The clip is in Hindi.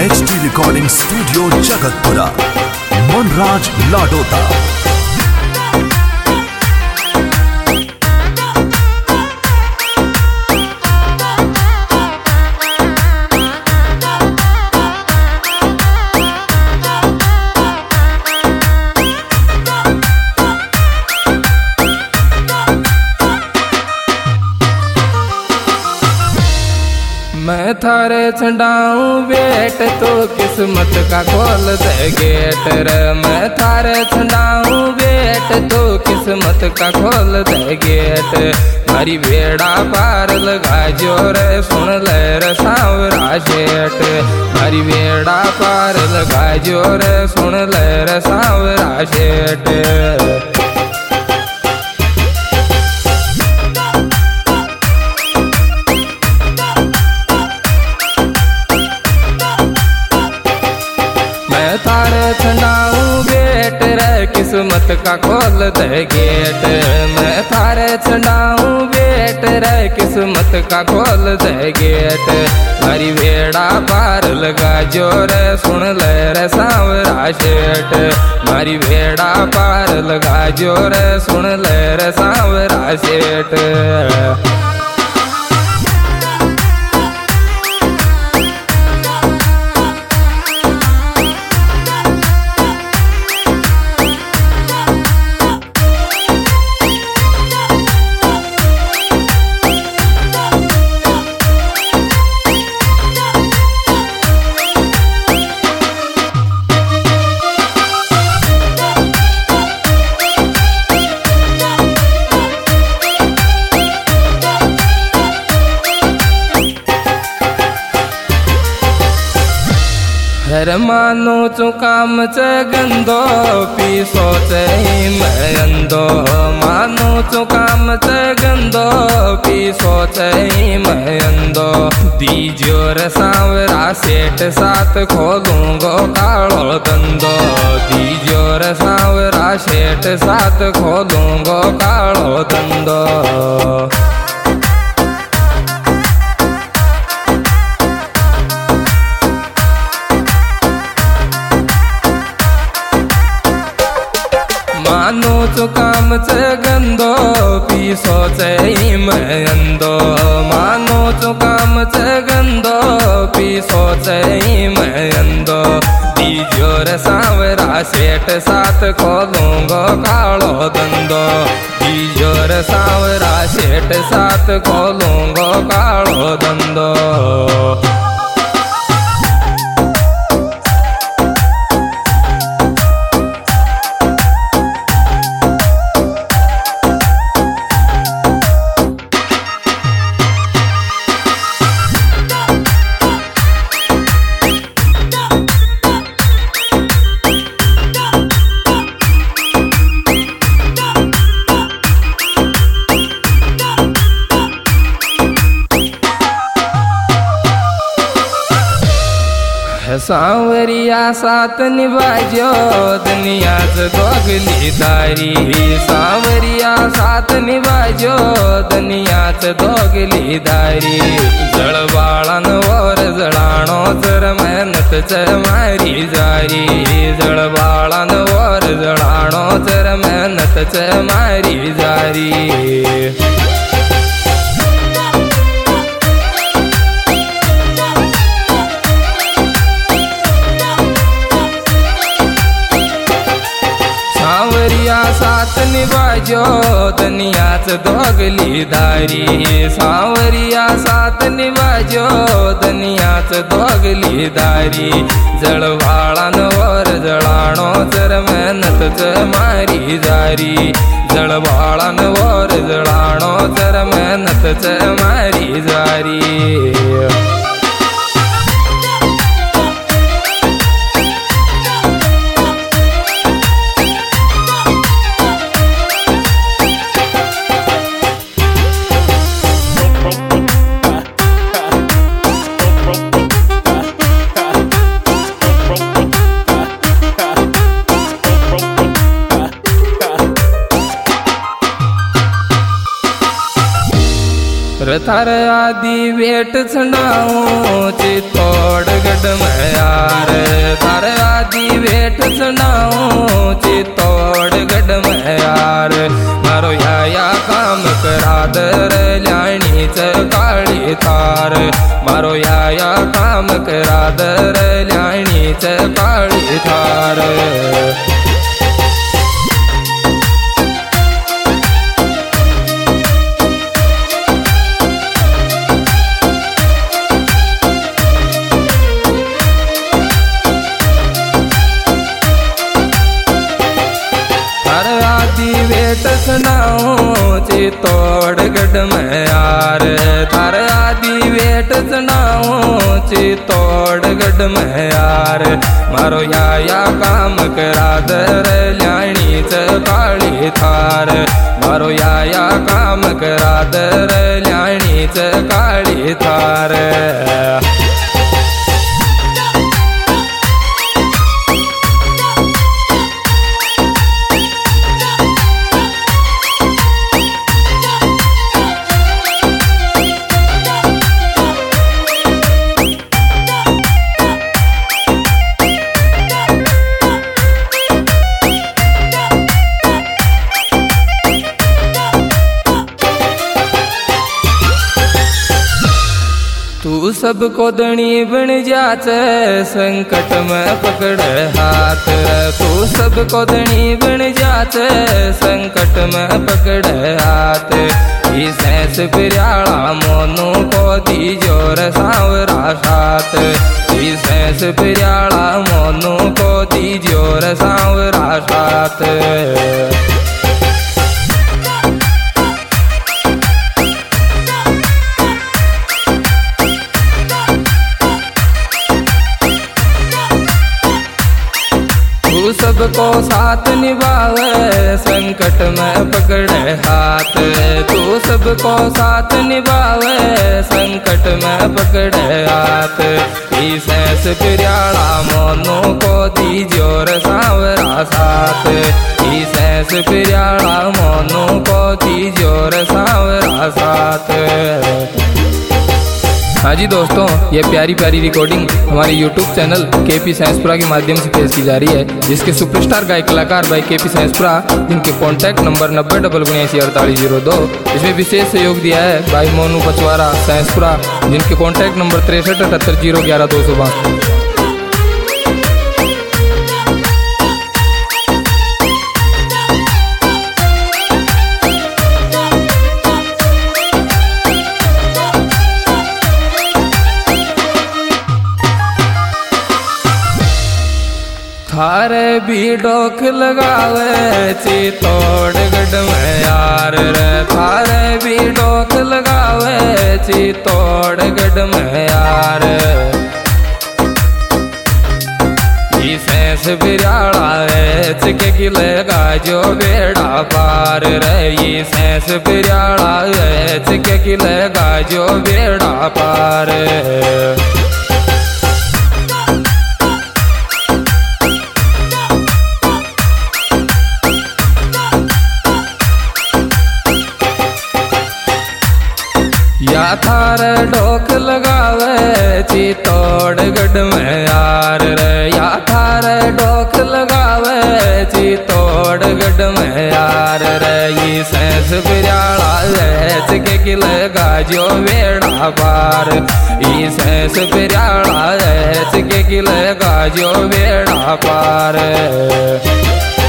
HD recording studio Jagatpura, Manraj Ladota. मैं थारे छंडाऊं बेट तो किस्मत का खोल दे गेट रे। मैं थारे छंडाऊं बेट तो किस्मत का खोल दे गेट। मारी बेड़ा पार लगा जो रे सुन ले रे सांवरा शेठ। मारी बेड़ा पार लगा जो रे सुन ले रे सांवरा शेठ। थारे छंडाऊं बेट रे किस्मत का खोल दे गेट। मैं थारे छंडाऊं बेट रे किस्मत का खोल दे गेट। मारी बेड़ा पार लगा जो रे सुन ले रे सांवरा शेठ। मारी बेड़ा पार लगा जो रे सुन ले रे सांवरा शेठ। हर मानो चुकाम च गंदो पी सोचे मैं अंदो। मानो चुकाम च गंदो पी सोचे मैं अंदो। दीजो रे सांवरा सेठ साथ खोलूंगो कालो धंधो। दीजो रे सांवरा सेठ साथ खोलूंगो कालो धंधो। मानो चुकाम च गंदो पी सोचे मैं अंदो। मानो चुकाम च गंदो पी सोचे मैं अंदो। दीजो रे सांवरा सेठ साथ खोलूंगो कालो धंधो। दीजो रे सांवरा सेठ साथ खोलूंगो कालो धंधो। सांवरिया साथ निभाजो दुनिया से दोगली दारी। सांवरिया साथ निभाजो दुनिया से दोगली दारी। जड़वाड़न और जड़ाणो सर मेहनत च मारी जारी। जड़वाड़न और जड़ाणो सर मेहनत च मारी जारी। साथ निभाजो दुनिया से दोगली दारी। सांवरिया साथ निभाजो दुनिया से दोगली दारी। जड़वाड़न और जड़ाणो सर मेहनत च मारी जारी। जड़वाड़न और जड़ाणो सर मेहनत च मारी जारी। थारे आदि वेट सुनाऊं चित्तौड़गढ़ में यार, थारे आदि वेट सुनाऊं चित्तौड़गढ़ में यार। मारो या काम करा दर ल्याणी च काली थार, मारो या काम करा दर ल्याणी च काली थार। वेट सुनाऊं चित्तौड़गढ़ में यार, थार आदि वेट सुनाऊं चित्तौड़गढ़ में यार। मारो या काम करा दर ल्याणी च काली थार, मारो या काम करा दर ल्याणी च काली थार। तू सबको धनी बन जाच संकट में पकड़ हाथ, तू सबको धनी बन जाच संकट में पकड़ हाथ। सैंस पिराड़ा मोनू को दी जोर सांवरा साथ, सैंस पिराड़ा मोनू को दी जोर सांवरा साथ। तू सबको साथ निभावे संकट में पकड़े हाथ, तू सबको साथ निभावे संकट में पकड़े हाथ। सैंस पिराड़ा मोनू को दी जोर सांवरा साथ, सैंस पिराड़ा मोनू को दी जोर सांवरा साथ। हाँ जी दोस्तों, ये प्यारी प्यारी रिकॉर्डिंग हमारे YouTube चैनल KP साइंसपुरा के माध्यम से पेश की जा रही है, जिसके सुपरस्टार गायक कलाकार भाई KP साइंसपुरा, जिनके कॉन्टैक्ट नंबर 9077488002। इसमें विशेष सहयोग दिया है भाई मोनू पचवारा साइंसपुरा, जिनके कॉन्टैक्ट नंबर 63780112। थारे भी डोक लगावे चित्तौड़गढ़ में यार, थारे भी डोक लगावे चित्तौड़गढ़ में यार। सैंस बिराड़ा के किलेगा जो बेड़ा पार रही, सैंस बिराड़ा के किलेगा जो बेड़ा पार। या थार डोक लगावे चित्तौड़गढ़ में यार, या थार डोक लगावे चित्तौड़गढ़ में यार। सैंस बिराड़ा के किलेगा जो बेड़ा पार, सैंस बिराड़ा के किलेगा जो बेड़ा पार।